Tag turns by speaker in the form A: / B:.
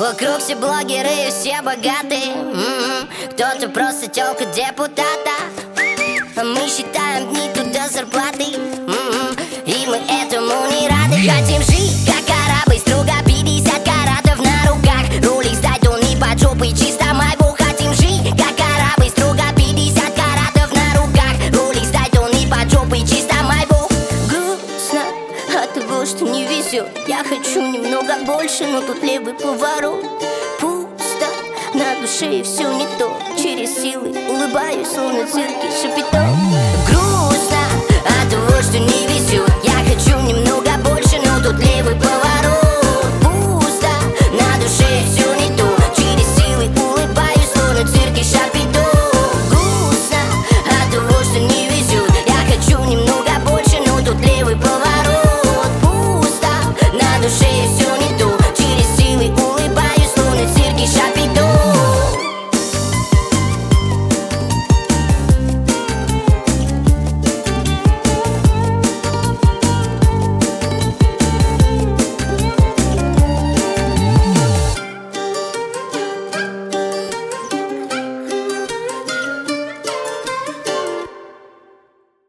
A: Вокруг все блогеры и все богатые. Кто-то просто тёлка депутата. А мы считаем дни тут до зарплаты. И мы этому не рады. Хотим жить как арабы, строго 50 каратов на руках. Рулик сдать, он не под жопой, чисто майбу. Хотим жить как арабы, строго 50 каратов на руках. Рулик сдать, он не под жопой, чисто майбу. Грустно от того, что не везет. Я хочу немного больше, но тут левый поворот. Пусто на душе и все не то. Через силы улыбаюсь, словно цирке шапито. Грустно от того, что не везет. Я хочу немного